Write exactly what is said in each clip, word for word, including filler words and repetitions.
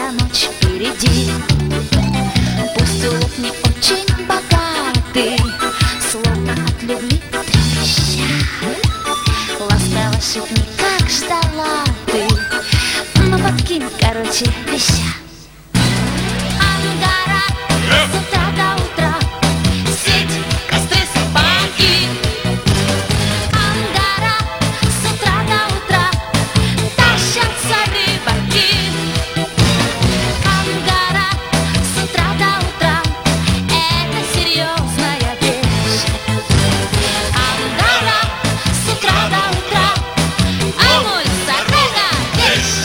Долгая ночь впереди. Пусть улов не очень богатый, словно от любви трепеща. Ласково шепни, как ждала ты, но подкинь, короче, веща. Ангара с утра до утра, сеть, костры, собаки. Ангара с утра до утра, тащатся рыбаки. Ангара с утра до утра, это серьезная вещь. Ангара с утра до утра, а мой сакрена вещь.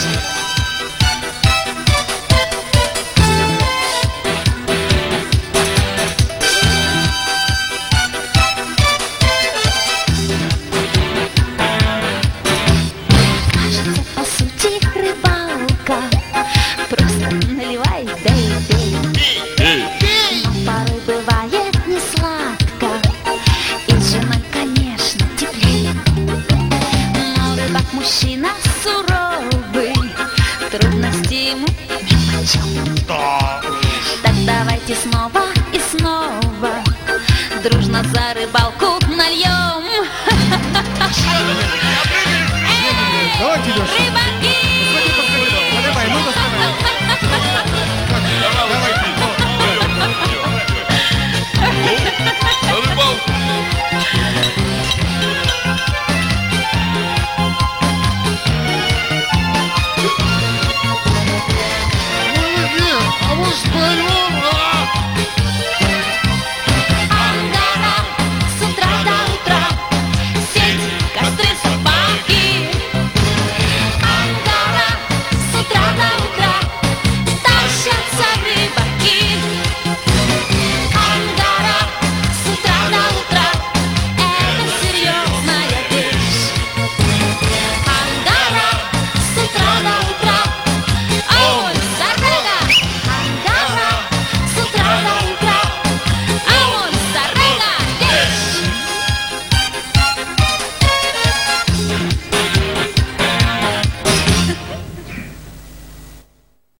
Кажется, по сути, рыбалка, просто наливай, да и пей. Но порой бывает не сладко, и с женой, конечно, теплей. Но рыбак мужчина суровый, трудности ему нипочем. Так давайте снова и снова дружно за рыбалку нальем. Давайте, Леша. Рыба!